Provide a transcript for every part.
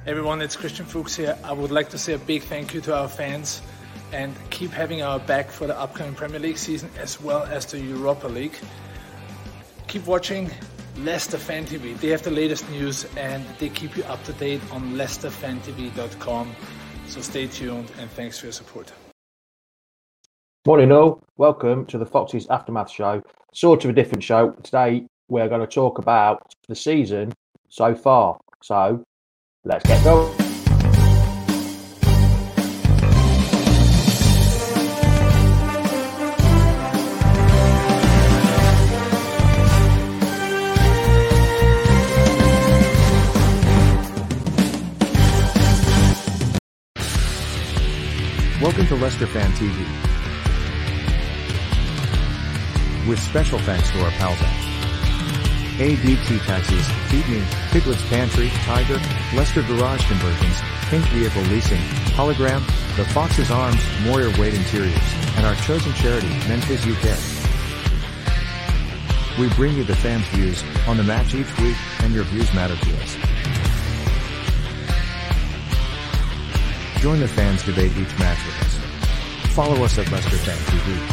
Everyone, it's Christian Fuchs here. I would like to say a big thank you to our fans and keep having our back for the upcoming Premier League season as well as the Europa League. Keep watching Leicester Fan TV. They have the latest news and they keep you up to date on leicesterfantv.com. So stay tuned and thanks for your support. Morning all, welcome to the Foxes Aftermath Show. Sort of a different show. Today we're going to talk about the season so far. So let's get going. Welcome to Leicester Fan TV. With special thanks to our pals at ADT Taxis, Feed Me, Piglet's Pantry, Tiger, Leicester Garage Conversions, Pink Vehicle Leasing, Hologram, The Fox's Arms, Moyer Wade Interiors, and our chosen charity, Memphis UK. We bring you the fans' views on the match each week, and your views matter to us. Join the fans debate each match with us. Follow us at Leicester Fan TV.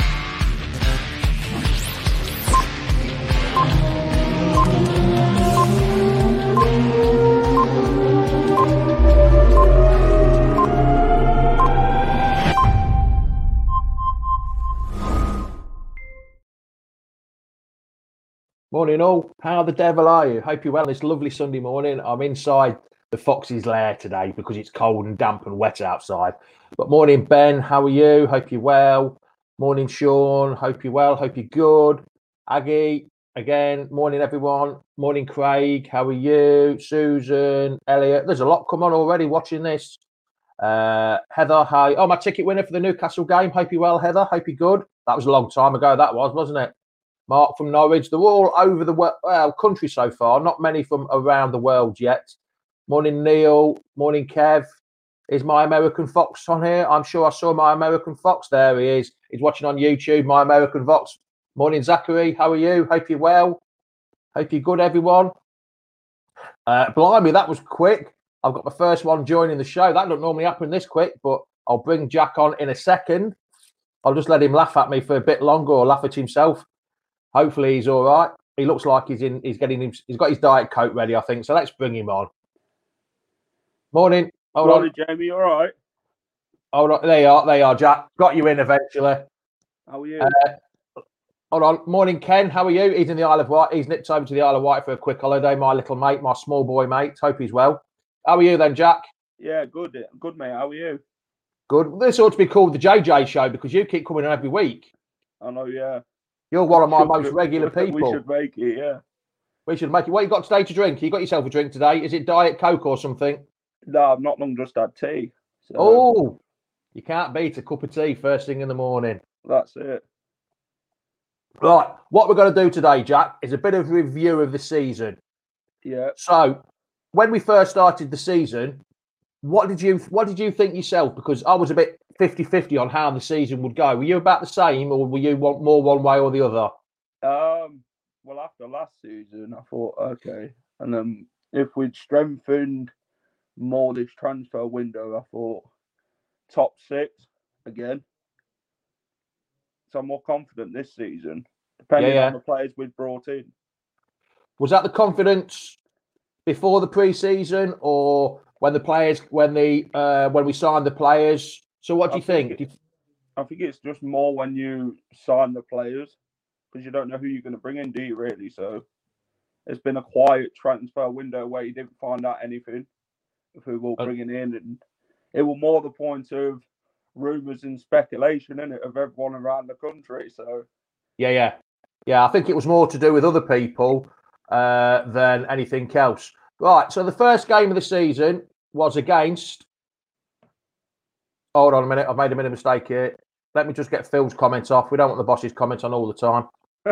Morning all, how the devil are you? Hope you're well this lovely Sunday morning. I'm inside the Foxes' lair today because it's cold and damp and wet outside. But morning Ben, how are you? Hope you're well. Morning Sean, hope you're well, hope you're good. Aggie, again, morning everyone. Morning Craig, how are you? Susan, Elliot, there's a lot come on already watching this. Heather, hi. Oh, my ticket winner for the Newcastle game. Hope you're well, Heather, hope you're good. That was a long time ago, that was, wasn't it? Mark from Norwich. They're all over the country so far, not many from around the world yet. Morning Neil, morning Kev. Is My American Fox on here? I'm sure I saw My American Fox. There he is. He's watching on YouTube, My American Fox. Morning, Zachary. How are you? Hope you're well. Hope you're good, everyone. Blimey, that was quick. I've got my first one joining the show. That doesn't normally happen this quick, but I'll bring Jack on in a second. I'll just let him laugh at me for a bit longer or laugh at himself. Hopefully he's all right. He looks like he's got his Diet Coke ready, I think. So let's bring him on. Morning. Morning, Jamie. You all right? Hold on. They are, Jack. Got you in eventually. How are you? Hold on. Morning, Ken. How are you? He's in the Isle of Wight. He's nipped over to the Isle of Wight for a quick holiday. My little mate, my small boy mate. Hope he's well. How are you then, Jack? Yeah, good. Good, mate. How are you? Good. This ought to be called the JJ Show because you keep coming in every week. I know, yeah. You're one of my most regular people. We should make it, yeah. We should make it. What you got today to drink? You got yourself a drink today? Is it Diet Coke or something? No, I've not long just had tea. So. Oh, you can't beat a cup of tea first thing in the morning. That's it. Right. What we're going to do today, Jack, is a bit of review of the season. Yeah. So, when we first started the season, what did you think yourself? Because I was a bit 50-50 on how the season would go. Were you about the same, or were you more one way or the other? Well, after last season, I thought, okay. And then if we'd strengthened more this transfer window, I thought top 6 again. So I'm more confident this season, depending on the players we've brought in. Was that the confidence before the pre-season, or when we signed the players? So what do you think? I think it's just more when you sign the players, because you don't know who you're going to bring in, do you really? So it's been a quiet transfer window where you didn't find out anything of who we're bringing in, and it was more the point of rumours and speculation, innit, of everyone around the country. So yeah. I think it was more to do with other people than anything else. Right. So the first game of the season was against. Hold on a minute. I've made a mistake here. Let me just get Phil's comments off. We don't want the boss's comments on all the time.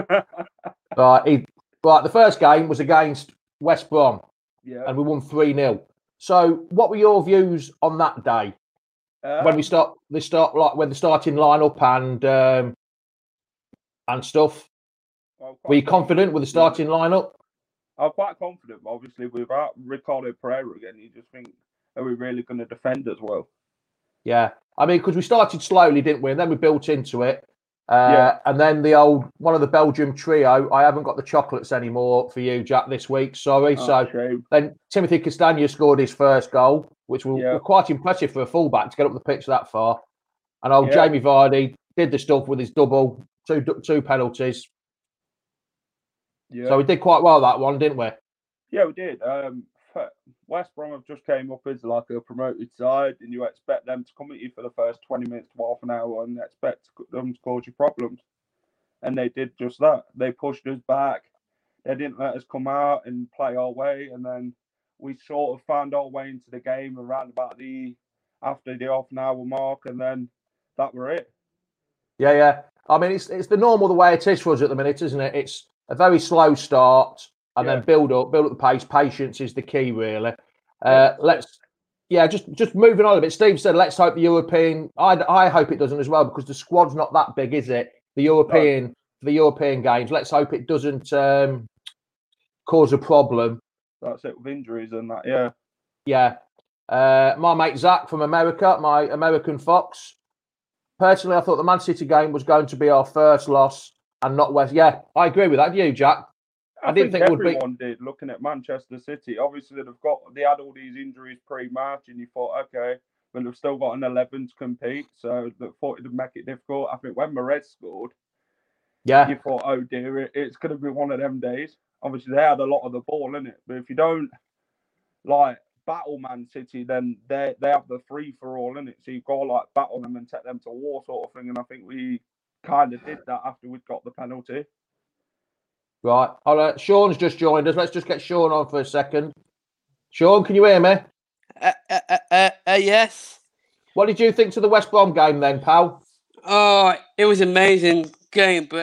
Right. The first game was against West Brom. Yeah. And we won 3-0. So what were your views on that day? When the starting lineup and stuff. Were you confident with the starting lineup? I'm quite confident, but obviously without Ricardo Pereira again, you just think, are we really going to defend as well? Yeah. I mean, because we started slowly, didn't we? And then we built into it. Yeah. And then one of the Belgium trio, I haven't got the chocolates anymore for you, Jack, this week. Sorry. Shame. Then Timothy Castagna scored his first goal, which were quite impressive for a fullback to get up the pitch that far. And Jamie Vardy did the stuff with his double, two penalties. Yeah. So we did quite well that one, didn't we? Yeah, we did. West Brom have just came up as like a promoted side, and you expect them to come at you for the first 20 minutes to half an hour and expect them to cause you problems. And they did just that. They pushed us back. They didn't let us come out and play our way. And then we sort of found our way into the game around about after the half an hour mark, and then that were it. Yeah. I mean, it's the normal the way it is for us at the minute, isn't it? It's a very slow start and then build up the pace. Patience is the key, really. Just moving on a bit. Steve said, let's hope the European. I hope it doesn't as well, because the squad's not that big, is it? The European games. Let's hope it doesn't cause a problem. That's it with injuries and that. Yeah. Yeah. My mate Zach from America, my American Fox. Personally, I thought the Man City game was going to be our first loss and not West. Yeah, I agree with that. You, Jack? I didn't think everyone did. Looking at Manchester City, obviously they had all these injuries pre-match, and you thought, okay, but they've still got an 11 to compete, so they thought it'd make it difficult. I think when Mahrez scored, you thought, oh dear, it's going to be one of them days. Obviously, they had a lot of the ball in it, but if you don't battle Man City, then they have the free for all in it. So you've got to battle them and take them to war, sort of thing. And I think we kind of did that after we'd got the penalty. Right. Sean's just joined us. Let's just get Sean on for a second. Sean, can you hear me? Yes. What did you think to the West Brom game then, pal? Oh, it was an amazing game, but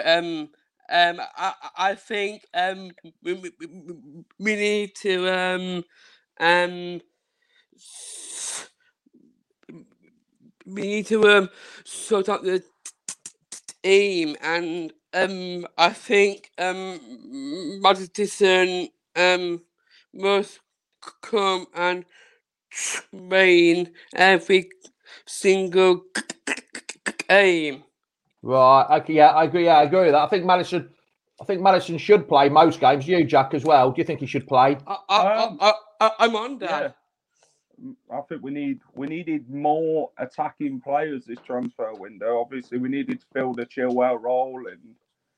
I think we need to sort out the team, and I think Madison must come and train every single game. Right. Okay. Yeah, I agree. Yeah, I agree with that. I think Madison should play most games. You, Jack, as well. Do you think he should play? I'm on that. Yeah. I think we needed more attacking players this transfer window. Obviously, we needed to fill the Chilwell role and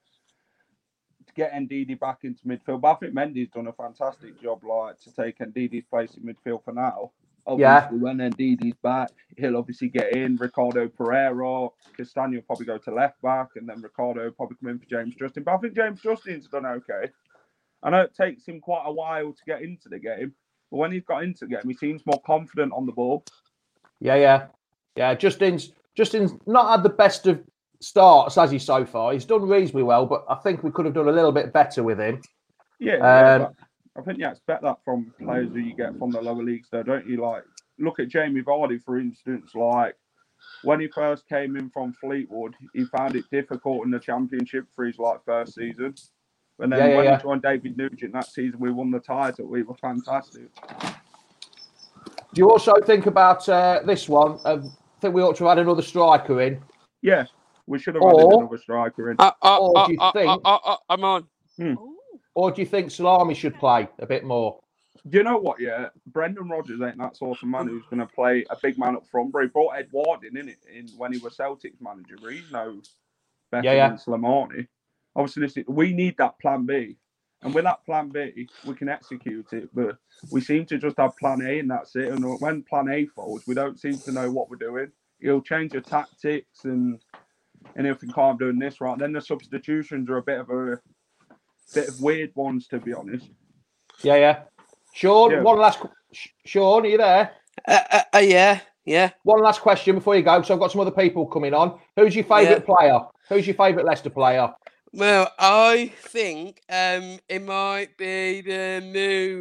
to get Ndidi back into midfield. But I think Mendy's done a fantastic job, to take Ndidi's place in midfield for now. Obviously, when Ndidi's back, he'll obviously get in. Ricardo Pereira, Castagna will probably go to left back, and then Ricardo will probably come in for James Justin. But I think James Justin's done okay. I know it takes him quite a while to get into the game, but when he's got into the game, he seems more confident on the ball. Yeah. Justin's not had the best of starts, has he, so far? He's done reasonably well, but I think we could have done a little bit better with him. Yeah. I think you expect that from players who you get from the lower leagues, though, don't you? Look at Jamie Vardy, for instance. When he first came in from Fleetwood, he found it difficult in the Championship for his first season. And then when he joined David Nugent that season, we won the title. We were fantastic. Do you also think about this one? I think we ought to add another striker in. Yeah, we should have added another striker in. Or do you think? I'm on. Or do you think Salami should play a bit more? Do you know what? Yeah, Brendan Rodgers ain't that sort of man who's going to play a big man up front. But he brought Ed Ward in when he was Celtics manager. But he's no better than Slimani. Obviously, we need that plan B. And with that plan B, we can execute it. But we seem to just have plan A and that's it. And when plan A falls, we don't seem to know what we're doing. He'll change the tactics and if we can't do this right, then the substitutions are a bit of weird ones, to be honest. Yeah. Sean, one last. Sean, are you there? Yeah. One last question before you go, because I've got some other people coming on. Who's your favourite player? Who's your favourite Leicester player? Well, I think it might be the new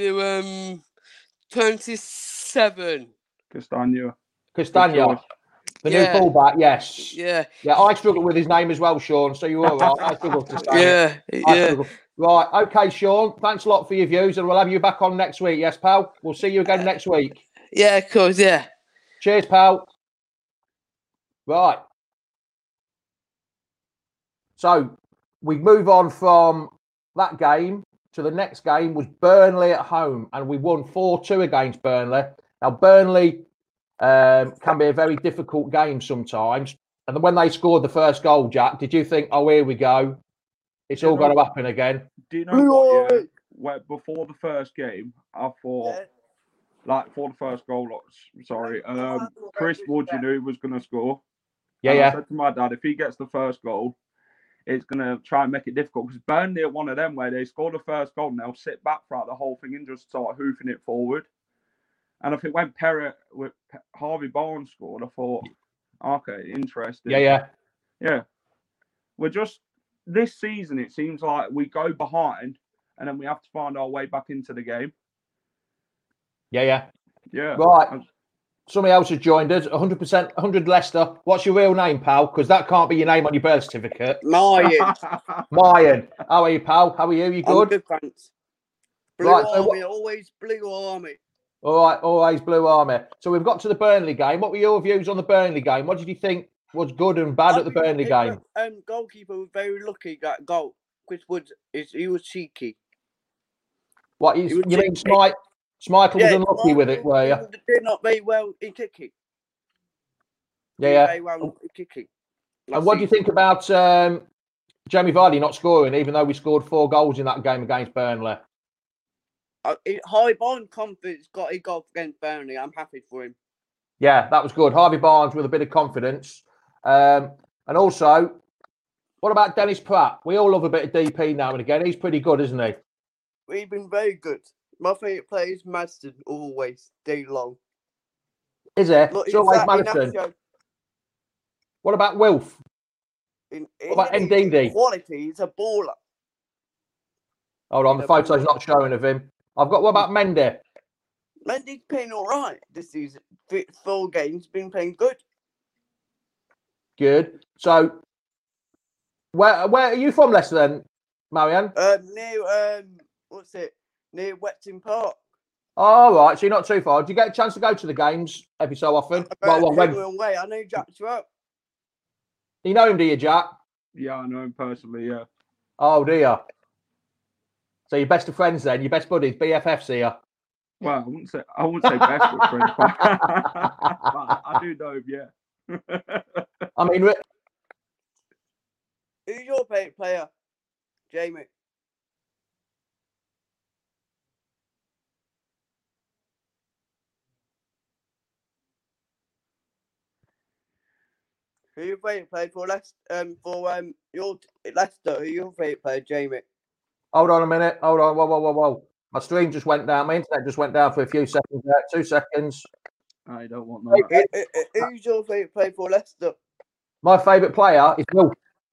27. Castagna. The new fullback, yes. Yeah. Yeah, I struggle with his name as well, Sean. So you're all right. I struggle to say it. Yeah. Struggle. Right. Okay, Sean. Thanks a lot for your views, and we'll have you back on next week. Yes, pal. We'll see you again next week. Yeah, of course. Yeah. Cheers, pal. Right. So we move on from that game to the next game was Burnley at home, and we won 4-2 against Burnley. Now, Burnley can be a very difficult game sometimes. And then when they scored the first goal, Jack, did you think, oh, here we go? It's all going to happen again? Do you know what? Yeah, where before the first game, I thought, like, for the first goal, Chris Wood, you knew, was going to score. Yeah. I said to my dad, if he gets the first goal, it's going to try and make it difficult. Because Burnley are one of them where they score the first goal and they'll sit back throughout the whole thing and just start hoofing it forward. And if it went Perrett with Harvey Barnes scored, I thought, okay, interesting. Yeah. We're just, this season, it seems like we go behind and then we have to find our way back into the game. Yeah. Yeah. Right. Somebody else has joined us. 100%, 100 Leicester. What's your real name, pal? Because that can't be your name on your birth certificate. Mayan. How are you, pal? How are you? You good? I'm good, thanks. Blue Army, always Blue Army. All right, always Blue Army. So we've got to the Burnley game. What were your views on the Burnley game? What did you think was good and bad at the Burnley game? Goalkeeper was very lucky that goal. Chris Wood, he was cheeky. What, you mean Schmeichel was unlucky with it, were you? He did not very well in kicking. Yeah. Very well in kicking. And what do you think about Jamie Vardy not scoring, even though we scored 4 goals in that game against Burnley? Harvey Barnes' confidence got a goal against Burnley. I'm happy for him. Yeah, that was good. Harvey Barnes with a bit of confidence. And also, what about Dennis Pratt? We all love a bit of DP now and again. He's pretty good, isn't he? He's been very good. My favourite player is Maddison, always, day long. Is it? It's always Maddison. What about Wilf? What about Ndidi? Quality, he's a baller. Hold on, the photo's not showing of him. What about Mendy? Mendy's playing all right this season. 4 games, been playing good. Good. So, where are you from, Leicester, then, Marianne? Near Wetton Park. Oh, right. So you're not too far. Do you get a chance to go to the games every so often? I know Jack well. You know him, do you, Jack? Yeah, I know him personally, yeah. Oh, do you? So you're best of friends then? Your best buddies, BFFs here? Well, I wouldn't say best of friends, but I do know him, yeah. I mean... Who's your favourite player, Jamie? Who's your favourite player for Leicester? Your Leicester, who's your favourite player, Jamie? Hold on a minute. Hold on. Whoa. My stream just went down. My internet just went down for a few seconds there. 2 seconds. I don't want that. Who's your favourite player for Leicester? My favourite player is Wolf.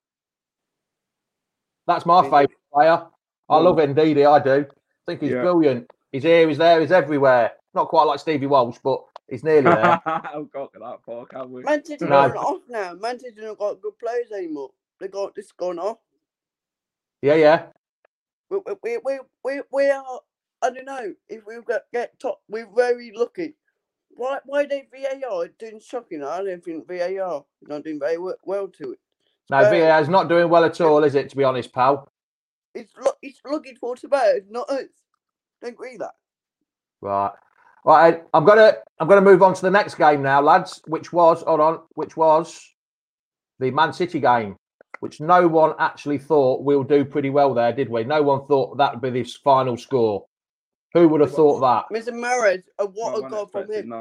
That's my favourite player. I love Ndidi, I do. I think he's brilliant. He's here, he's there, he's everywhere. Not quite like Stevie Walsh, but he's nearly there. I've got that far, can't we? Manchester's gone off now. Manchester's not got good players anymore. They got this gone off. Yeah. We are. I don't know if we get top. We're very lucky. Why they VAR doing shocking? I don't think VAR is not doing very well to it. No, VAR is not doing well at all, is it? To be honest, pal. It's looking for Spurs, not us. Don't agree with that. Right. I'm gonna move on to the next game now, lads. Which was the Man City game, which no one actually thought we'll do pretty well there, did we? No one thought that would be this final score. Who would have thought that? Mr. Mahrez, what a goal from him.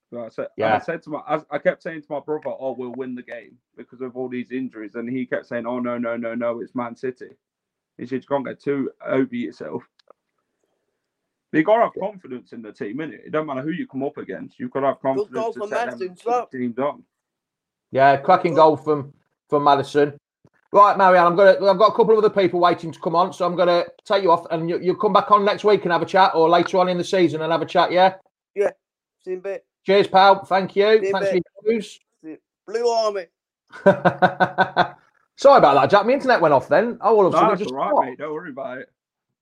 I kept saying to my brother, "Oh, we'll win the game because of all these injuries," and he kept saying, "Oh no, it's Man City." He said, "You can't get too over yourself." But you got to have confidence in the team, innit? It don't matter who you come up against. You've got to have confidence to set them teams on. Yeah, cracking goal from Maddison. Right, Marianne, I've got a couple of other people waiting to come on, so I'm going to take you off, and you'll come back on next week and have a chat, or later on in the season and have a chat, yeah? Yeah, see you in a bit. Cheers, pal. Thank you. Thanks for your news. Blue Army. Sorry about that, Jack. My internet went off then. Oh, all of a sudden, That's just all right, stopped. mate. Don't worry about it.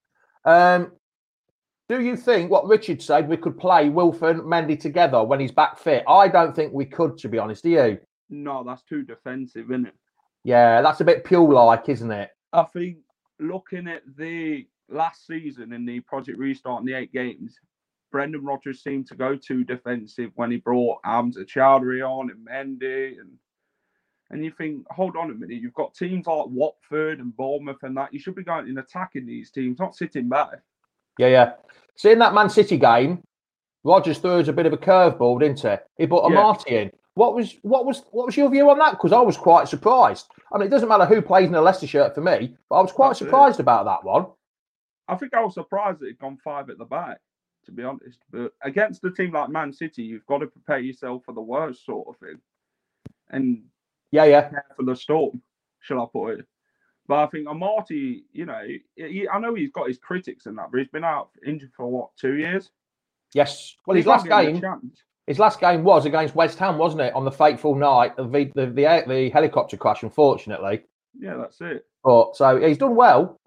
Do you think what Richard said, we could play Wilford and Mendy together when he's back fit? I don't think we could, to be honest. Do you? No, that's too defensive, isn't it? Yeah, that's a bit Pure-like, isn't it? I think looking at the last season in the Project Restart in the 8 games, Brendan Rodgers seemed to go too defensive when he brought Hamza Chowdhury on and Mendy. And you think, hold on a minute, you've got teams like Watford and Bournemouth and that. You should be going and attacking these teams, not sitting back. Yeah. See, in that Man City game, Rodgers threw us a bit of a curveball, didn't he? He put Amati in. What was your view on that? Because I was quite surprised. I mean, it doesn't matter who plays in a Leicester shirt for me, but I was quite surprised about that one. I think I was surprised that he'd gone 5 at the back, to be honest. But against a team like Man City, you've got to prepare yourself for the worst sort of thing. And prepare for the storm, shall I put it. But I think Amati, I know he's got his critics and that, but he's been out injured for 2 years? Yes. Well, his last game was against West Ham, wasn't it? On the fateful night of the helicopter crash, unfortunately. Yeah, that's it. But so he's done well.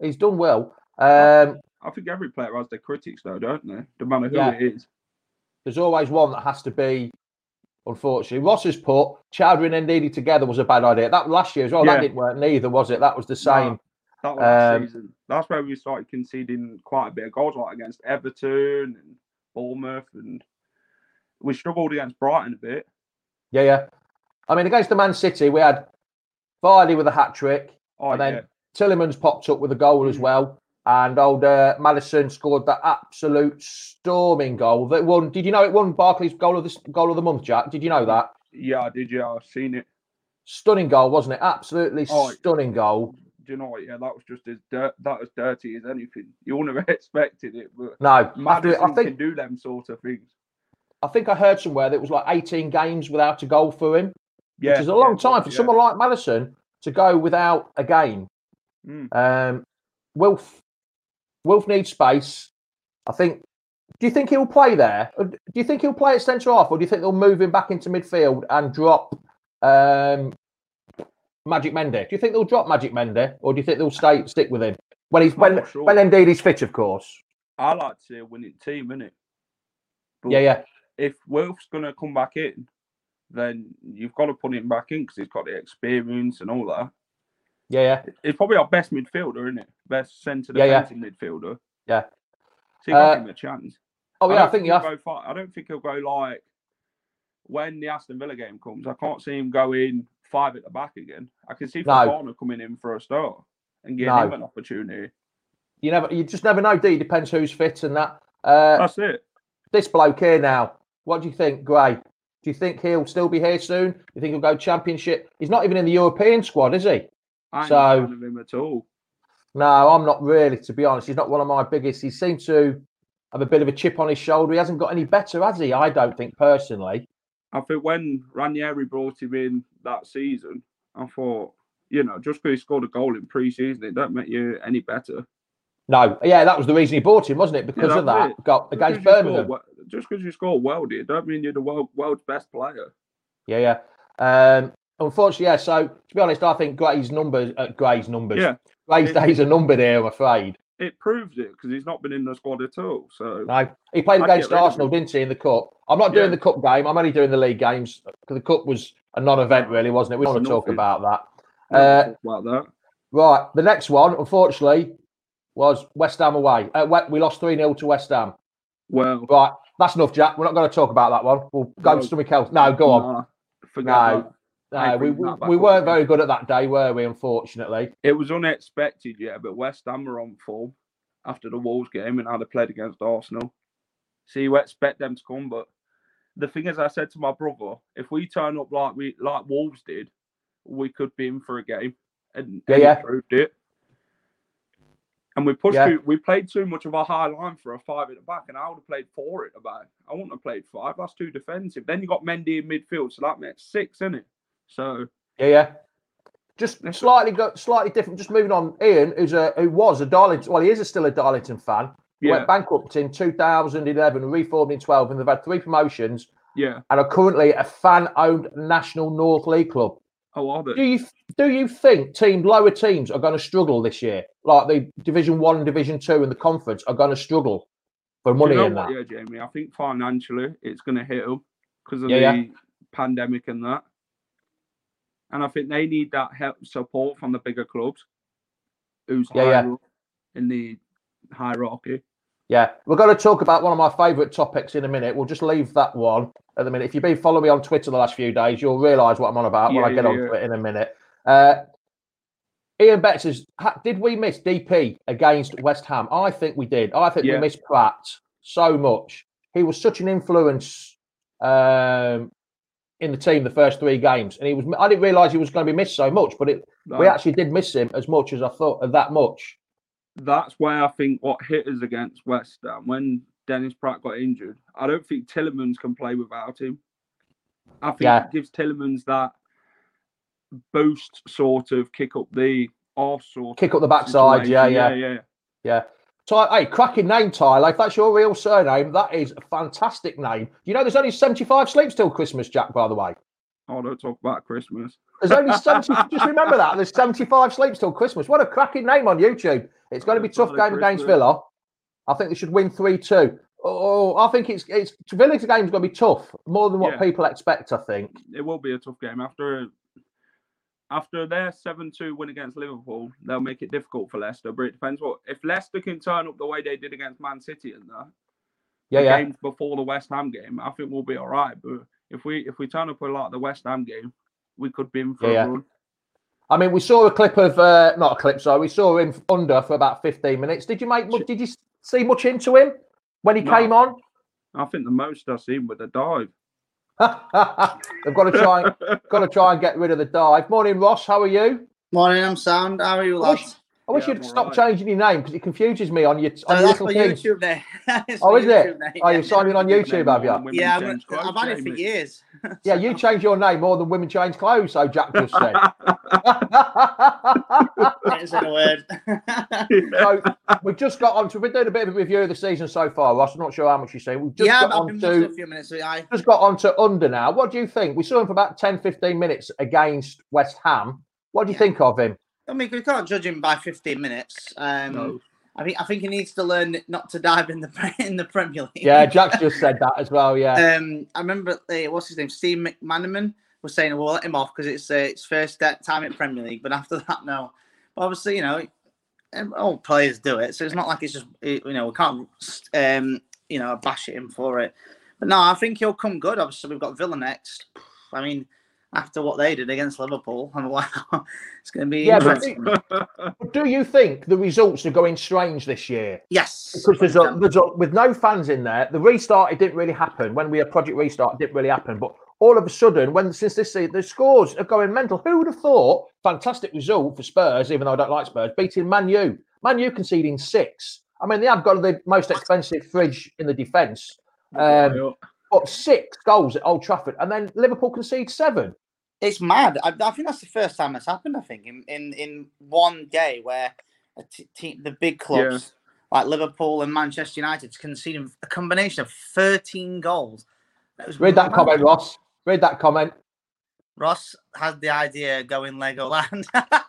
I think every player has their critics, though, don't they? No matter who it is. There's always one that has to be. Unfortunately, Ross has put Chowdhury and Ndidi together was a bad idea. That last year as well. That didn't work neither, was it? That was the same. No, that was last season. That's where we started conceding quite a bit of goals, like against Everton and Bournemouth, and we struggled against Brighton a bit. Yeah. I mean, against the Man City, we had Vardy with a hat trick, and then Tillemans popped up with a goal as well. And old Maddison scored that absolute storming goal that won. Did you know it won Barclays goal of the month, Jack? Did you know that? Yeah, I did. Yeah, I've seen it. Stunning goal, wasn't it? Absolutely stunning goal. Do you know what? Yeah, that was just that was dirty as anything. You wouldn't have expected it, but no, Maddison I think, can do them sort of things. I think I heard somewhere that it was like 18 games without a goal for him, which is a long time for someone like Maddison to go without a game. Wilf needs space. I think. Do you think he'll play there? Do you think he'll play at centre half, or do you think they'll move him back into midfield and drop Magic Mendy? Do you think they'll drop Magic Mendy, or do you think they'll stick with him when Ndidi's fit, of course? I like to see a winning team, innit? But yeah. If Wilf's going to come back in, then you've got to put him back in because he's got the experience and all that. Yeah. He's probably our best midfielder, isn't it? Best centre defensive midfielder. Yeah. So you got him a chance. Oh, yeah, I think I don't think he'll go like when the Aston Villa game comes. I can't see him going 5 at the back again. I can see Fofana coming in for a start and giving him an opportunity. You just never know, D. Depends who's fit and that. That's it. This bloke here now, what do you think, Gray? Do you think he'll still be here soon? Do you think he'll go Championship? He's not even in the European squad, is he? I ain't a fan of him at all. No, I'm not really, to be honest. He's not one of my biggest. He seems to have a bit of a chip on his shoulder. He hasn't got any better, has he? I don't think, personally. I think when Ranieri brought him in that season, I thought, just because he scored a goal in pre-season, it don't make you any better. No, that was the reason he bought him, wasn't it? Because of that, got against Birmingham. Just because you score well, it don't mean you're the world's best player. Yeah. Unfortunately, so to be honest, I think Gray's numbers. Gray's days are numbered here, I'm afraid. It proves it because he's not been in the squad at all. So no, he played against Arsenal, didn't he, in the cup? I'm not doing the cup game. I'm only doing the league games because the cup was a non-event, really, wasn't it? We don't want to talk about that. Right, the next one, unfortunately, was West Ham away. We lost 3-0 to West Ham. Well, right, that's enough, Jack. We're not going to talk about that one. We'll go to something else. No, go on. Forget that. No, we weren't very good at that day, were we, unfortunately? It was unexpected, but West Ham were on form after the Wolves game and how they played against Arsenal. So you expect them to come, but the thing is, I said to my brother, if we turn up like Wolves did, we could be in for a game. And he proved it. And we pushed we played too much of a high line for a 5 at the back, and I would have played 4 at the back. I wouldn't have played 5. That's too defensive. Then you got Mendy in midfield, so that makes 6, isn't it? So just slightly different. Just moving on, Ian, who was a Darlington. Well, he is still a Darlington fan. He went bankrupt in 2011, reformed in 12, and they've had 3 promotions. Yeah. and are currently a fan-owned National North League club. Oh, are they? Do you think lower teams are going to struggle this year? Like the Division 1 and Division 2 and the conference are going to struggle for money in that? Yeah, Jamie, I think financially it's going to hit them because of Yeah, the pandemic and that. And I think they need that help support from the bigger clubs who's higher up in the hierarchy. Yeah, we're going to talk about one of my favourite topics in a minute. We'll just leave that one at the minute. If you've been following me on Twitter the last few days, you'll realise what I'm on about when I get onto it in a minute. Ian Betts says, did we miss DP against West Ham? I think we did. I think we missed Pratt so much. He was such an influence in the team the first 3 games. And I didn't realise he was going to be missed so much, but we actually did miss him as much as I thought, that much. That's where I think what hit us against West Ham, when Dennis Pratt got injured, I don't think Tielemans can play without him. I think it gives Tielemans that boost, sort of kick up the arse, kick up the backside. Yeah. Hey, cracking name, Tyler. If that's your real surname, that is a fantastic name. Do you know there's only 75 sleeps till Christmas, Jack, by the way? Oh, don't talk about Christmas. There's only 70. Just remember that. There's 75 sleeps till Christmas. What a cracking name on YouTube. It's going to be a tough game against Villa. I think they should win 3-2. Oh, I think it's Villa's game's going to be tough, more than what people expect, I think. It will be a tough game. After their 7-2 win against Liverpool, they'll make it difficult for Leicester. But it depends if Leicester can turn up the way they did against Man City and that. Games before the West Ham game, I think we'll be all right. But if we turn up a lot the West Ham game, we could be in for a run. I mean, we saw a clip of we saw him under for about 15 minutes. Did you see much into him when he came on? I think the most I've seen with a dive. They've got to try and get rid of the dive. Morning, Ross. How are you? Morning, I'm sound. How are you, lads? I wish you'd stop changing your name because it confuses me on your that's my YouTube name. Oh, is it? Oh, you're signing on YouTube, have you? Yeah, I've had it for years. Yeah, you change your name more than women change clothes, so Jack just said. It's in a word. So we've just got on to, we're doing a bit of a review of the season so far, Ross. I'm not sure how much you've seen. We've just I've been watching a few minutes. Just got on to under now. What do you think? We saw him for about 10-15 minutes against West Ham. What do you think of him? I mean, we can't judge him by 15 minutes. No. I think he needs to learn not to dive in the Premier League. Yeah, Jack's just said that as well. Yeah. I remember what's his name, Steve McManaman was saying we'll let him off because it's first time in Premier League, but after that, no. But obviously, all players do it, so it's not like it's just we can't bash at him for it. But no, I think he'll come good. Obviously, we've got Villa next. I mean, after what they did against Liverpool, and wow, it's going to be interesting. But do you think the results are going strange this year? Yes. Because with no fans in there, the restart, it didn't really happen. When we had Project Restart, it didn't really happen. But all of a sudden, since this season, the scores are going mental. Who would have thought? Fantastic result for Spurs, even though I don't like Spurs, beating Man U. Man U conceding 6. I mean, they have got the most expensive fridge in the defence. But 6 goals at Old Trafford, and then Liverpool concede 7. It's mad. I think that's the first time that's happened. I think in one day where the big clubs like Liverpool and Manchester United conceding a combination of 13 goals. Read that comment, Ross. Read that comment. Ross had the idea going Legoland.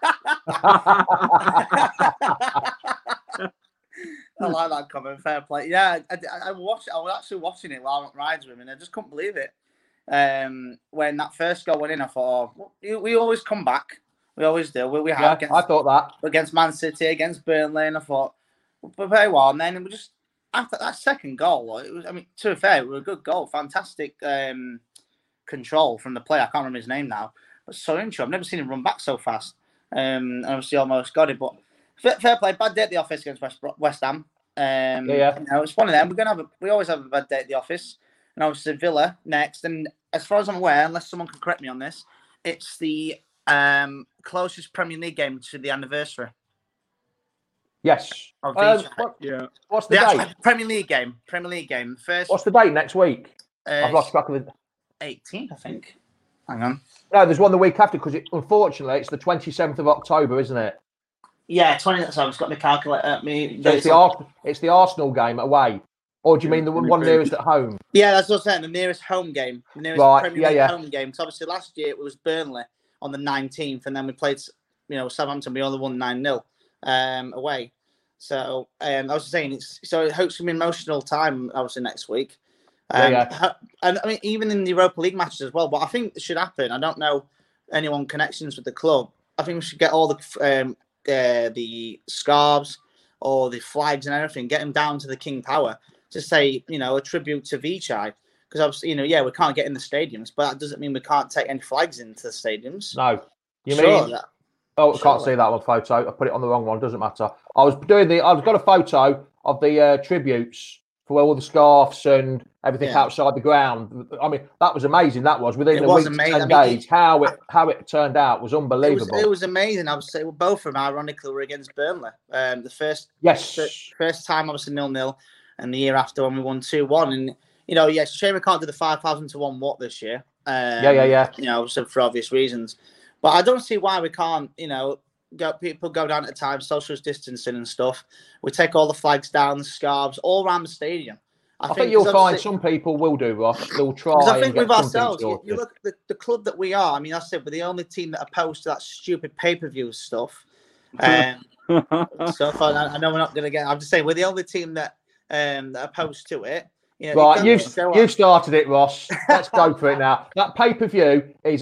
I like that comment. Fair play. Yeah, I was actually watching it while I rides with him, and I just couldn't believe it. When that first goal went in, I thought, we always come back. We always do. We have. I thought that against Man City, against Burnley, and I thought we're very well. And then we just after that second goal, it was. I mean, to be fair, it was a good goal. Fantastic control from the player. I can't remember his name now. But so interesting. I've never seen him run back so fast. Obviously, almost got it, but. Fair play. Bad day at the office against West Ham. It's one of them. We always have a bad day at the office. And obviously Villa next. And as far as I'm aware, unless someone can correct me on this, it's the closest Premier League game to the anniversary. Yes. What's the date? Premier League game. First. What's the date next week? I've lost track of the 18th, I think. Hang on. No, there's one the week after because unfortunately it's the 27th of October, isn't it? Yeah, 20. So I've got my calculator at me. So it's the Arsenal game away. Or do you mean the one nearest at home? Yeah, that's what I'm saying. The nearest home game, the nearest Premier League home game. Because obviously last year it was Burnley on the 19th, and then we played, Southampton. We only won 9-0 away. So I was saying it hopes to be an emotional time. Obviously next week. And I mean, even in the Europa League matches as well. But I think it should happen. I don't know anyone connections with the club. I think we should get all the scarves or the flags and everything. Get them down to the King Power to say, a tribute to Vichai. Because obviously, we can't get in the stadiums, but that doesn't mean we can't take any flags into the stadiums. No, you mean? Oh, I can't see that one photo. I put it on the wrong one. Doesn't matter. I've got a photo of the tributes for all the scarves and everything outside the ground. I mean, that was amazing. That was within a week to 10 days. How it turned out was unbelievable. It was amazing. I would say both of them, ironically, were against Burnley. The first time, obviously 0-0, and the year after when we won 2-1. And it's a shame we can't do the 5,000 to 1 watt this year. So for obvious reasons. But I don't see why we can't, people go down at a time, social distancing and stuff. We take all the flags down, the scarves, all around the stadium. I think you'll find some people will do, Ross. They'll try. I think with ourselves, you look at the club that we are. I mean, I said we're the only team that opposed to that stupid pay-per-view stuff. I know we're not going to get. I'm just saying we're the only team that opposed to it. Right, you've started it, Ross. Let's go for it now. That pay-per-view is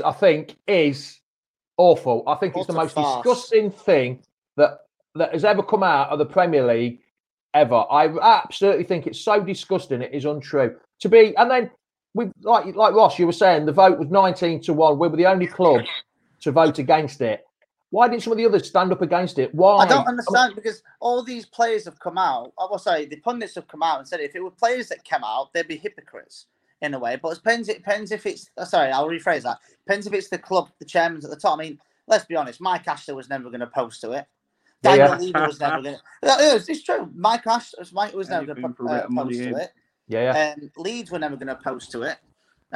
awful. I think it's the most disgusting thing that has ever come out of the Premier League ever. I absolutely think it's so disgusting. It is untrue. And then we like Ross, you were saying the vote was 19 to 1. We were the only club to vote against it. Why didn't some of the others stand up against it? Why? I don't understand because all these players have come out. I will say the pundits have come out and said if it were players that came out, they'd be hypocrites in a way. But it depends if it's. Sorry, I'll rephrase that. Depends if it's the club, the chairman's at the top. I mean, let's be honest. Mike Ashley was never going to post to it. Daniel Levy was never going to. It's true. Mike was never going to post to it. Leeds were never going to post to it.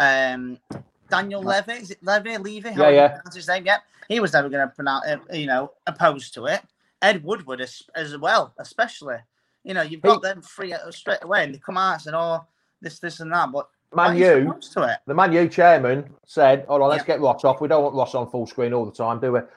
Daniel Levy, is it Levy? That's his name. Yeah, he was never going to oppose to it. Ed Woodward as well, especially. You've got them free straight away, and they come out and said, "Oh, this and that." But the Man U chairman said, "Hold on, let's get Ross off. We don't want Ross on full screen all the time, do we?"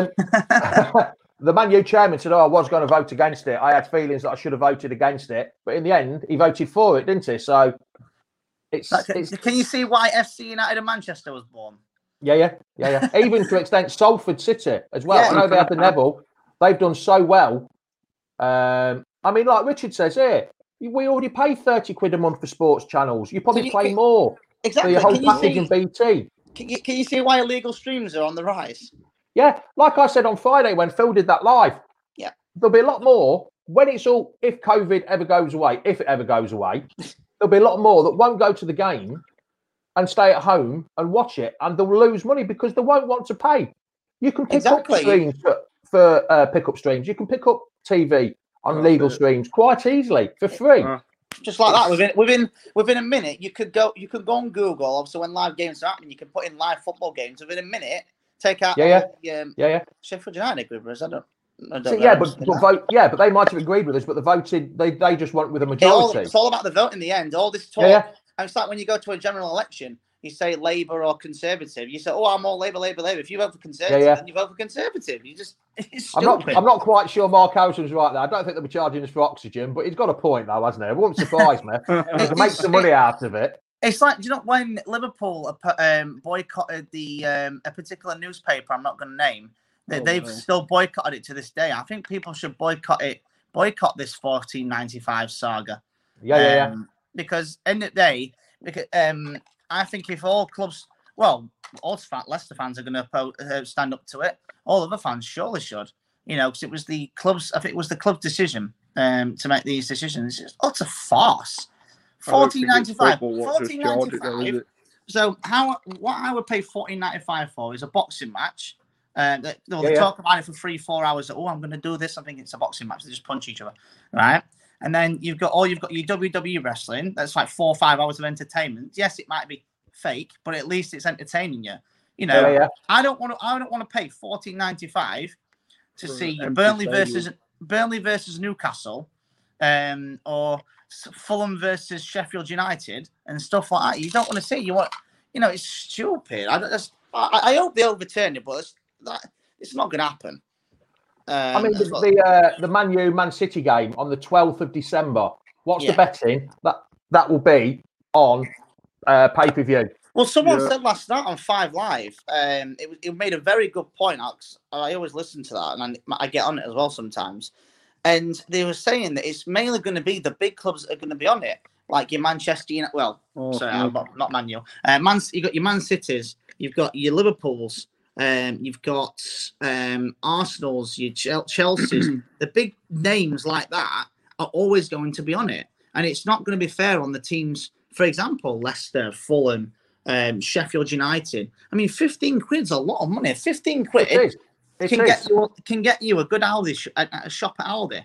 The Man U chairman said, "Oh, I was going to vote against it. I had feelings that I should have voted against it, but in the end, he voted for it, didn't he?" So. Can you see why FC United and Manchester was born? Yeah. Even to extent Salford City as well. I know they had the Neville. They've done so well. I mean, like Richard says here, we already pay 30 quid a month for sports channels. You probably pay more for your whole package in BT. Can you see why illegal streams are on the rise? Yeah, like I said on Friday when Phil did that live. Yeah, there'll be a lot more when if COVID ever goes away, if it ever goes away. There'll be a lot more that won't go to the game and stay at home and watch it, and they'll lose money because they won't want to pay. You can pick up streams for pickup streams. You can pick up TV on legal streams quite easily for free. Just like that, within a minute, you could go on Google. Obviously, when live games are happening, you can put in live football games. Within a minute, take out Sheffield United group. But they might have agreed with us, but they just went with a majority. It's all about the vote in the end. All this talk, and it's like when you go to a general election, you say Labour or Conservative. You say, "Oh, I'm all Labour." If you vote for Conservative, then you vote for Conservative. It's stupid. I'm not quite sure Mark Harrison's right there. I don't think they'll be charging us for oxygen, but he's got a point though, hasn't he? It wouldn't surprise me. He can make some money out of it. It's like, do you know when Liverpool boycotted a particular newspaper? I'm not going to name. They've still boycotted it to this day. I think people should boycott this 1495 saga. Because end of the day, I think if all clubs, all Leicester fans are going to stand up to it, all other fans surely should. Because it was the clubs. I think it was the club's decision to make these decisions. It's utter farce. 1495. So what I would pay 14.95 for is a boxing match. They talk about it for 3-4 hours. Oh, I'm going to do this. I think it's a boxing match. They just punch each other, right? And then you've got your WWE wrestling. That's like 4 or 5 hours of entertainment. Yes, it might be fake, but at least it's entertaining you. I don't want to pay $14.95 to see Burnley versus Newcastle, or Fulham versus Sheffield United and stuff like that. You don't want to see. It's stupid. I hope they overturn it, but it's not going to happen. I mean, the Man City game on the 12th of December. What's the betting that will be on pay-per-view? Well, someone said last night on 5 Live, it made a very good point, Alex. I always listen to that, and I get on it as well sometimes. And they were saying that it's mainly going to be the big clubs that are going to be on it, like your Manchester United. Well, not Man U. You've got your Man Cities, you've got your Liverpools, you've got Arsenal's, your Chelsea's. The big names like that are always going to be on it, and it's not going to be fair on the teams. For example, Leicester, Fulham. Sheffield United. I mean, 15 quid's a lot of money. 15 quid can get you a good Aldi a shop at Aldi.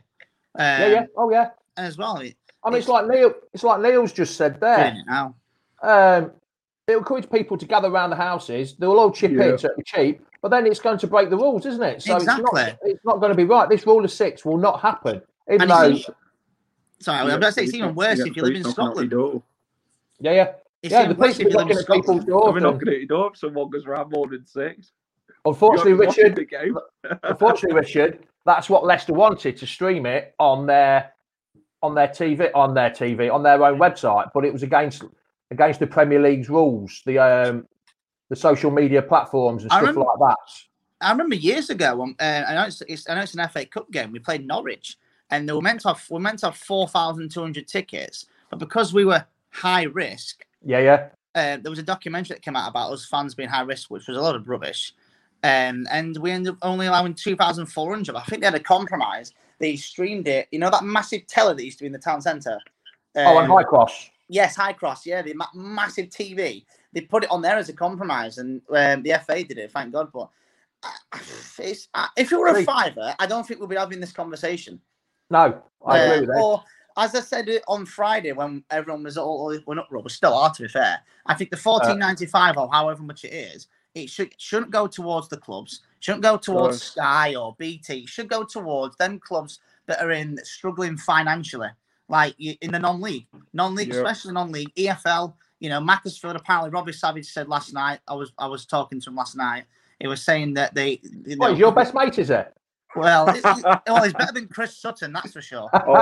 As well. I mean, it's like Neil's just said there. It'll encourage people to gather around the houses. They'll all chip in, so it'll be cheap. But then it's going to break the rules, isn't it? So exactly. It's not going to be right. This rule of 6 will not happen. I'm going to say it's even worse if you live in Scotland. The police will be knocking at people's doors. We're knocking at your door if someone goes around more than 6. Unfortunately, Richard, that's what Leicester wanted, to stream it on their TV, on their own website, but it was against the Premier League's rules, the social media platforms and stuff like that. I remember years ago, I know it's an FA Cup game. We played Norwich, and they were meant to have 4,200 tickets, but because we were high risk. There was a documentary that came out about us fans being high risk, which was a lot of rubbish. And we ended up only allowing 2,400. I think they had a compromise. They streamed it. You know that massive telly that used to be in the town centre? On High Cross. Yes, High Cross. Yeah, the massive TV. They put it on there as a compromise, and the FA did it. Thank God. But if it were a fiver, I don't think we'll be having this conversation. No, I agree with that. Or, as I said on Friday, when everyone was all in uproar, but still are, to be fair, I think the $14.95 or however much it is, it shouldn't go towards the clubs, shouldn't go towards Sky or BT, should go towards them clubs that are struggling financially, like in the non-league, especially non-league, EFL. Macclesfield. Apparently, Robbie Savage said last night. I was talking to him last night. He was saying that they. What, your best mate, is it? Well, he's better than Chris Sutton, that's for sure. Move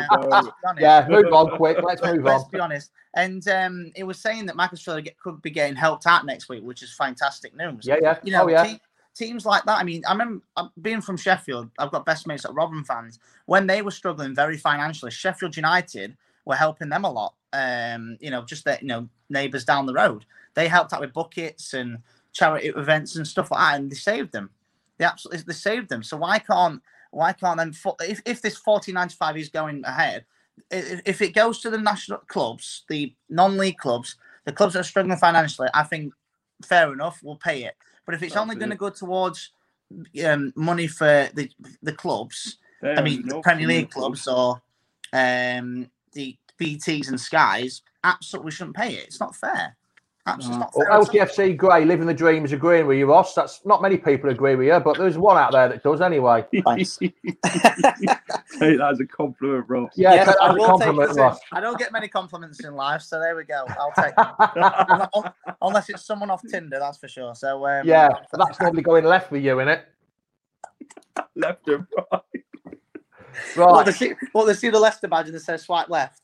on quick. Let's move on. Let's be honest. And it was saying that Macclesfield could be getting helped out next week, which is fantastic news. Teams like that. I mean, I remember being from Sheffield. I've got best mates at Rotherham fans. When they were struggling very financially, Sheffield United were helping them a lot. Neighbours down the road. They helped out with buckets and charity events and stuff like that, and they saved them. They saved them. So why can't them? If this $14.95 is going ahead, if it goes to the national clubs, the non-league clubs, the clubs that are struggling financially, I think fair enough, we'll pay it. But if it's only going to go towards money for the clubs, the Premier League clubs or the BTs and Skies, absolutely shouldn't pay it. It's not fair. LGFC Gray, living the dream, is agreeing with you, Ross. That's not many people agree with you, but there's one out there that does anyway. Thanks. Take that as a compliment, Ross. Yeah, that's a compliment, Ross. I don't get many compliments in life, so there we go. I'll take them. Unless it's someone off Tinder, that's for sure. So that's normally going left with you, innit? Left and right. Right. They see the Leicester badge and they say swipe left.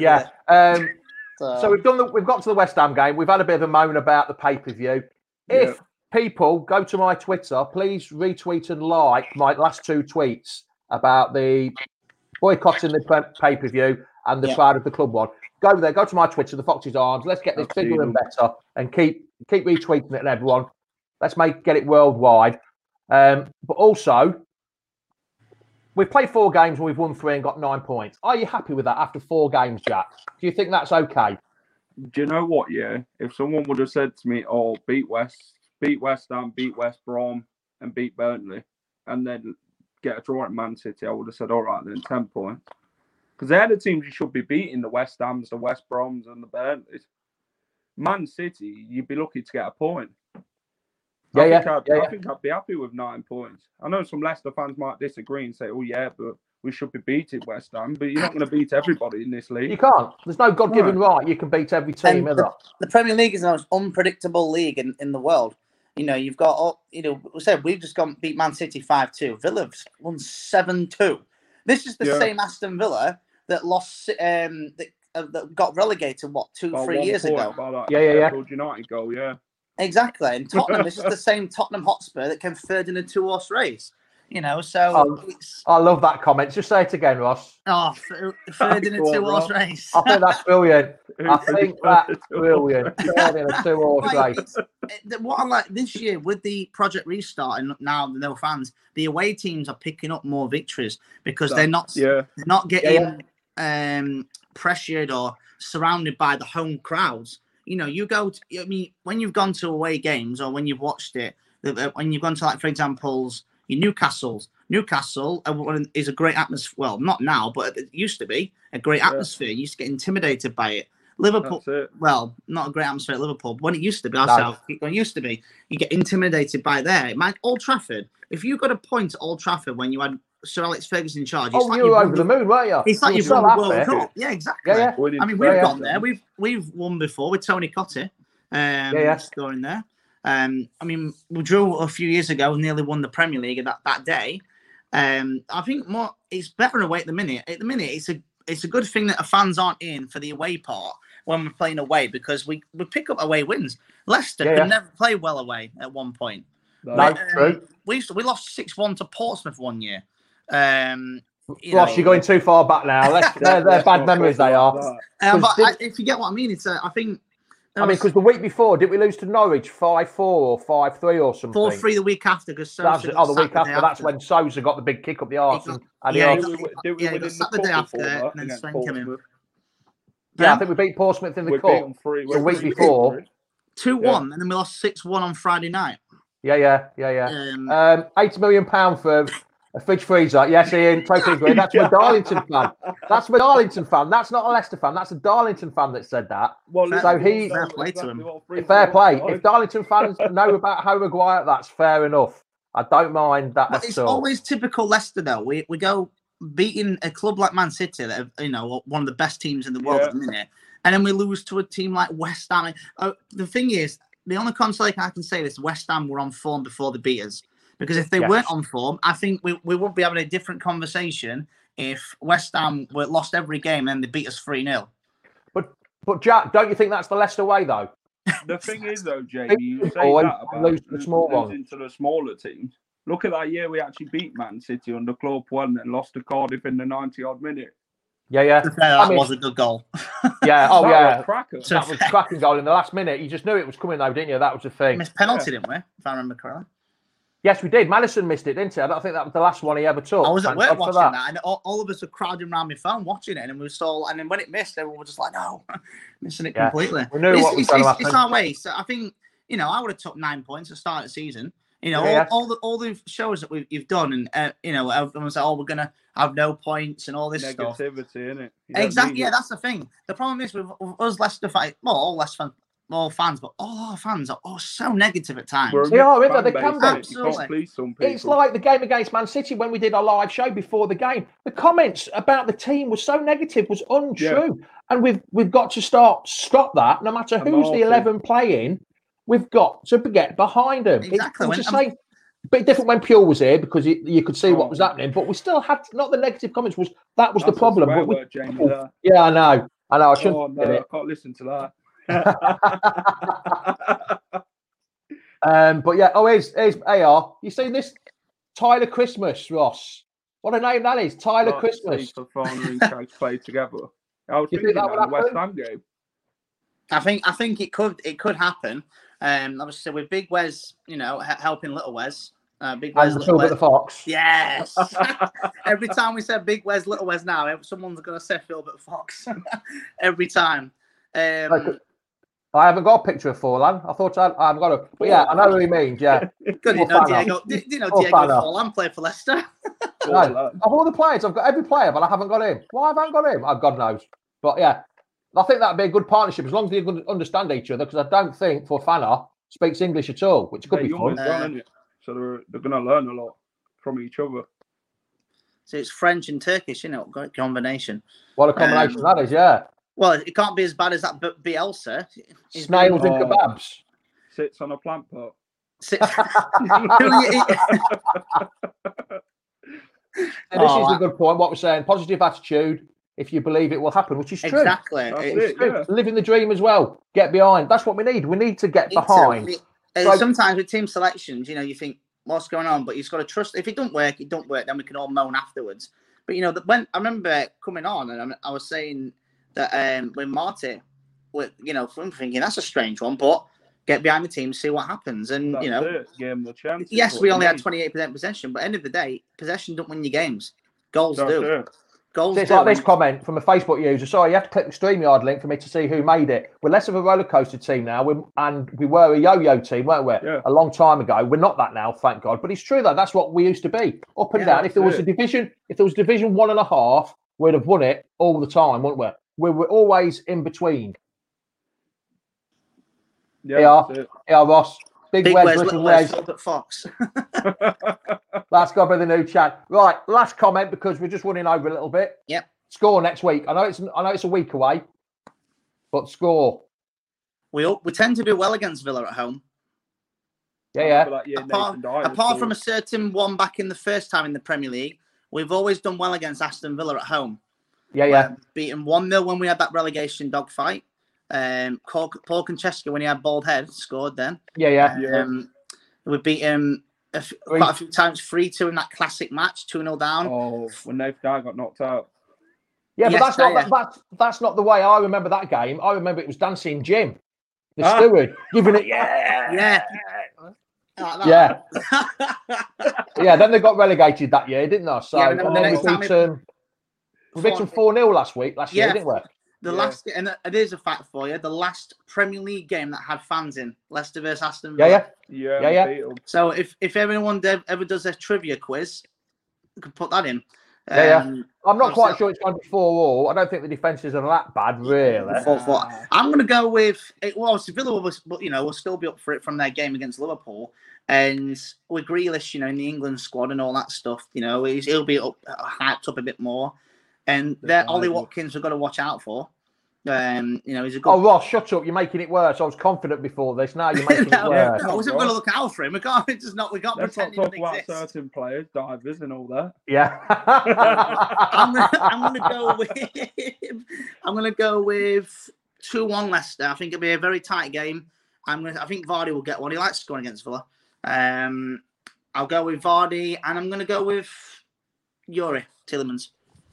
So we've got to the West Ham game. We've had a bit of a moan about the pay-per-view. If people go to my Twitter, please retweet and like my last 2 tweets about the boycotting the pay-per-view and the Proud of the Club one. Go there, go to my Twitter, the Fox's Arms. Let's get this bigger and better, and keep retweeting it, and everyone. Let's get it worldwide. But also, we've played 4 games and we've won 3 and got 9 points. Are you happy with that after 4 games, Jack? Do you think that's okay? Do you know what? Yeah, if someone would have said to me, "Oh, beat West Ham, beat West Brom, and beat Burnley, and then get a draw at Man City," I would have said, "All right, then 10 points," because they're the teams you should be beating: the West Hams, the West Broms, and the Burnleys. Man City, you'd be lucky to get a point. Yeah, I think I'd be happy with 9 points. I know some Leicester fans might disagree and say, "Oh yeah, but we should be beating West Ham." But you're not going to beat everybody in this league. You can't. There's no God-given right. You can beat every team, And the Premier League is the most unpredictable league in the world. You know, you've got, we said we've just gone beat Man City 5-2. Villa's won 7-2. This is the same Aston Villa that lost, that got relegated, 2-3 years ago? Sheffield United goal, yeah. Exactly. And Tottenham, this is the same Tottenham Hotspur that came third in a 2-horse race. You know, so I love that comment. Just say it again, Ross. Oh, third in a 2-horse race. I think that's brilliant. Third in a 2-horse race. What I like this year with the Project Restart and now the no fans, the away teams are picking up more victories because they're not getting pressured or surrounded by the home crowds. You know, when you've gone to away games or when you've watched it, when you've gone to, like, for example, Newcastle is a great atmosphere. Well, not now, but it used to be a great atmosphere. You used to get intimidated by it. Liverpool, well, not a great atmosphere at Liverpool, but when it used to be, you get intimidated by there. Old Trafford, if you got a point at Old Trafford when you had Sir Alex Ferguson in charge, you were over the moon, weren't you? It's like you've won the World Cup. Yeah, exactly. Yeah. I mean, we've gone there. We've won before with Tony Cottee scoring there. I mean, we drew a few years ago and nearly won the Premier League that day. I think it's better away at the minute. At the minute, it's a good thing that the fans aren't in for the away part when we're playing away because we pick up away wins. Leicester could never play well away at one point. No, true. We lost 6-1 to Portsmouth one year. Ross, you're going too far back now. They're bad memories, they are. But if you get what I mean, I think. Because the week before, did we lose to Norwich 5-4 or 5-3 or something? 4-3 the week after. Because the week after. That's when Sousa got the big kick up the arse. He got sacked the day after, and then Sven came in. Yeah, I think we beat Portsmouth in the cup the week before. 2-1, and then we lost 6-1 on Friday night. Yeah. £80 million for a fridge freezer. Yes, Ian, totally agree. That's my Darlington fan. That's my Darlington fan. That's not a Leicester fan. That's a Darlington fan that said that. Well, so fair play to him. Fair play. If Darlington fans know about Harry Maguire, that's fair enough. I don't mind that. But it's always typical Leicester, though. We go beating a club like Man City, that are, one of the best teams in the world at the minute, and then we lose to a team like West Ham. The thing is, the only consolation I can say is West Ham were on form before the beat us. Because if they weren't on form, I think we would be having a different conversation if West Ham were lost every game and they beat us 3-0. But Jack, don't you think that's the Leicester way, though? The thing is, though, Jamie, you say that about losing to the smaller teams. Look at that year we actually beat Man City under Claude Puel and lost to Cardiff in the 90-odd minute. Yeah. That was a good goal. Yeah, that was cracker. That was a cracking goal in the last minute. You just knew it was coming, though, didn't you? That was the thing. We missed penalty, didn't we? If I remember correctly. Yes, we did. Madison missed it, didn't he? I don't think that was the last one he ever took. I was at work watching that, and all of us were crowding around my phone watching it, and we saw. And then when it missed, everyone was just like, "No, missing it completely." We knew what was going to happen. It's our way. So I think I would have took 9 points at the start of the season. All the shows that you've done, and everyone's like, "Oh, we're gonna have no points and all this stuff." Negativity, innit? Exactly. Yeah, that's the thing. The problem is with us Leicester fans, all Leicester fans. All fans, but all our fans are so negative at times. They are, isn't they? They can be. Absolutely. It's like the game against Man City when we did our live show before the game. The comments about the team were so negative, was untrue. And we've got to stop that. No matter who's the 11 playing, we've got to get behind them. Exactly. It's a bit different when Pure was here because you could see what was happening, but we still had not the negative comments. That was the problem. Yeah, I know. I shouldn't. I can't listen to that. But yeah, here's AR. You seen this? Tyler Christmas, Ross. What a name that is, Tyler Christmas. Play together. I was thinking that the West Ham game. I think it could happen. Obviously with Big Wes, helping Little Wes. Big Wes, Little Wes. The Fox. Yes. Every time we say Big Wes, Little Wes now, someone's going to say Philbert Fox. Every time. I haven't got a picture of Forlan. I thought I haven't got a. But yeah, I know what he means. Yeah. Good. Diego Forlan played for Leicester? No, of all the players, I've got every player, but I haven't got him. Why haven't I got him? God knows. But yeah, I think that'd be a good partnership as long as they understand each other. Because I don't think Fofana speaks English at all, which could They're be young fun. as well, isn't it? So they're going to learn a lot from each other. So it's French and Turkish, you know, combination. What a combination that is, yeah. Well, it can't be as bad as that Bielsa. He's Snails been- and kebabs. Sits on a plant pot. And this is a good point. What we're saying, positive attitude. If you believe it will happen, which is true. Exactly. That's It's it, True. yeah. Living the dream as well. Get behind. That's what we need. We need to get Need to. behind. So- Sometimes with team selections, you know, you think what's going on, but you've got to trust. If it don't work, it don't work. Then we can all moan afterwards. But you know, when I remember coming on, and I was saying that when Marty, you know, I'm thinking that's a strange one, but get behind the team, see what happens, and That's you know, it. Give them the chance. yes, we only had 28% possession, but end of the day, possession don't win your games. Goals do. Goals It's do. like this comment from a Facebook user. Sorry, you have to click the StreamYard link for me to see who made it. We're less of a roller coaster team now, and we were a yo-yo team, weren't we? Yeah. A long time ago. We're not that now, thank God. But it's true though. That's what we used to be, up and Yeah, down. If there was a division, Division 1.5, we'd have won it all the time, wouldn't we? We were always in between. Yeah, that's it. Yeah, Ross. Big Big Wes, Wes, little little Wes, Wes. sold at Fox. That's got to be the new chat. Right, last comment because we're just running over a little bit. Yep. Score next week. I know it's a week away, but score. We tend to do well against Villa at home. Yeah. Apart from a certain one back in the first time in the Premier League, we've always done well against Aston Villa at home. Yeah. Beating 1-0 when we had that relegation dogfight. Paul Konchesky, when he had bald head, scored then. Yeah. We beat him quite a few times, 3-2 in that classic match, 2-0 down. Oh, when Nathan Dyer got knocked out. Yeah, Yes, but that's not the way I remember that game. I remember it was Dancing Jim, the steward, giving it, Yeah. Yeah. Yeah, then they got relegated that year, didn't they? So, Yeah, and the then next time we beat them 4-0 last year, didn't we? The last, and it is a fact for you, the last Premier League game that had fans in, Leicester versus Aston Villa. Yeah. So if everyone ever does a trivia quiz, you could put that in. I'm not quite sure it's going to be 4-4. I don't think the defences are that bad, really. 4-4. I'm going to go with obviously Villa will still be up for it from their game against Liverpool, and with Grealish, in the England squad and all that stuff, he'll be hyped up a bit more. And Ollie Watkins we've got to watch out for. He's a good. Oh, Ross, shut up! You're making it worse. I was confident before this. Now you're making it worse. I wasn't going to look out for him. We can't Let's pretend not he talk doesn't about exist. certain players, divers, and all that. Yeah. I'm gonna go with 2-1 Leicester. I think it'll be a very tight game. I think Vardy will get one. He likes scoring against Villa. I'll go with Vardy, and I'm gonna go with Yuri Tielemans.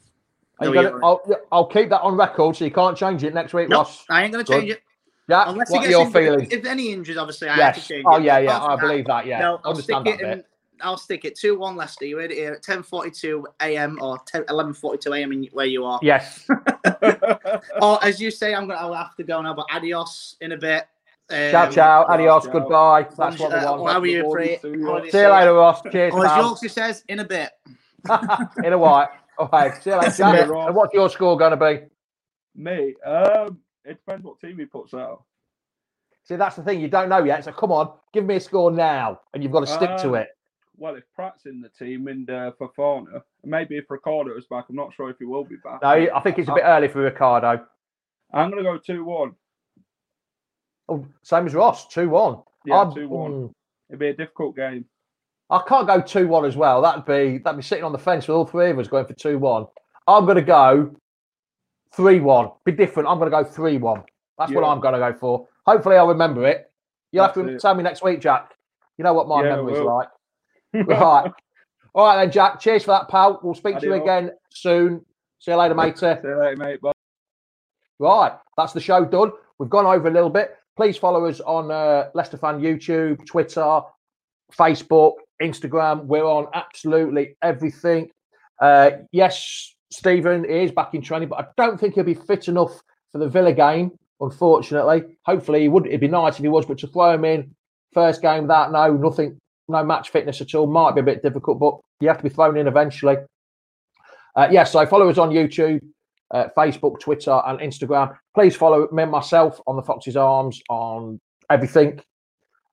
I'll keep that on record, so you can't change it next week, Ross. I ain't gonna change it. Yeah. Unless what he are gets your injured. feelings? If any injuries, obviously, I Yes. have to change Oh it. yeah, But yeah. apart I from believe that. Yeah. No, Understand that bit. I'll stick it 2-1 Leicester. You heard it here at 10:42 a.m. or 11:42 a.m. where you are. Yes. Or as you say, I'll have to go now. But adios in a bit. Ciao. Adios. ciao. Goodbye. That's what we want. How are you, Pre? See you later, Ross. Cheers, Or as pal. Yorkshire says, in a bit. In a while. All right. See you later. Yeah, Jack. Ross. And what's your score going to be? Me, it depends what team he puts out. See, that's the thing. You don't know yet. So come on, give me a score now, and you've got to stick to it. Well, if Pratt's in the team and Fofana, maybe if Ricardo is back, I'm not sure if he will be back. No, I think it's a bit early for Ricardo. I'm going to go 2-1. Oh, same as Ross, 2-1. Yeah, 2-1. It'd be a difficult game. I can't go 2-1 as well. That'd be sitting on the fence with all three of us going for 2-1. I'm going to go 3-1. Be different. I'm going to go 3-1. That's what I'm going to go for. Hopefully, I'll remember it. You'll have to tell me next week, Jack. You know what my memory's like. Right. All right, then, Jack. Cheers for that, pal. We'll speak to you again soon. See you later, mate. See you later, mate. Bye. Right. That's the show done. We've gone over a little bit. Please follow us on Leicester Fan YouTube, Twitter, Facebook, Instagram. We're on absolutely everything. Yes, Stephen is back in training, but I don't think he'll be fit enough for the Villa game, unfortunately. Hopefully he would. It'd be nice if he was, but to throw him in first game without no match fitness at all might be a bit difficult, but you have to be thrown in eventually. So follow us on YouTube, Facebook, Twitter, and Instagram. Please follow me and myself on the Fox's Arms on everything.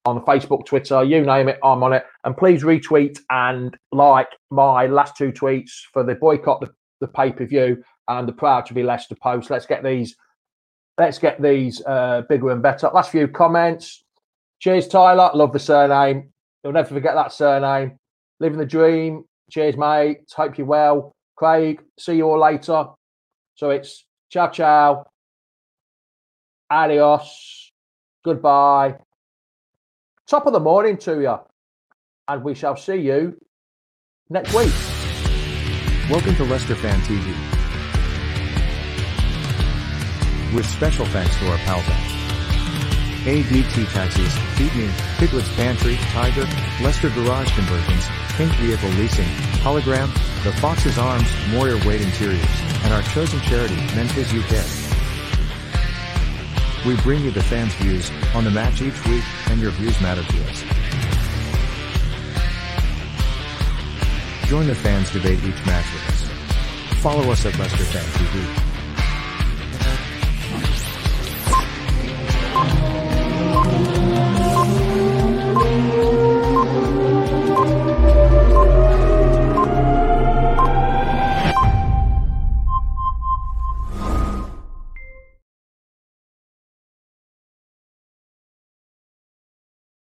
on the Facebook, Twitter, you name it, I'm on it. And please retweet and like my last 2 tweets for the boycott the pay-per-view and the proud to be Leicester post. Let's get these bigger and better. Last few comments. Cheers, Tyler. Love the surname. You'll never forget that surname. Living the dream. Cheers, mate. Hope you're well. Craig, see you all later. So it's ciao, ciao. Adios. Goodbye. Top of the morning to you. And we shall see you next week. Welcome to Leicester Fan TV. With special thanks to our pals at ADT Taxis, Beatney, Piglet's Pantry, Tiger, Leicester Garage Conversions, Pink Vehicle Leasing, Hologram, The Fox's Arms, Moyer Wade Interiors, and our chosen charity, Memphis UK. We bring you the fans' views on the match each week, and your views matter to us. Join the fans' debate each match with us. Follow us at Leicester Fan TV.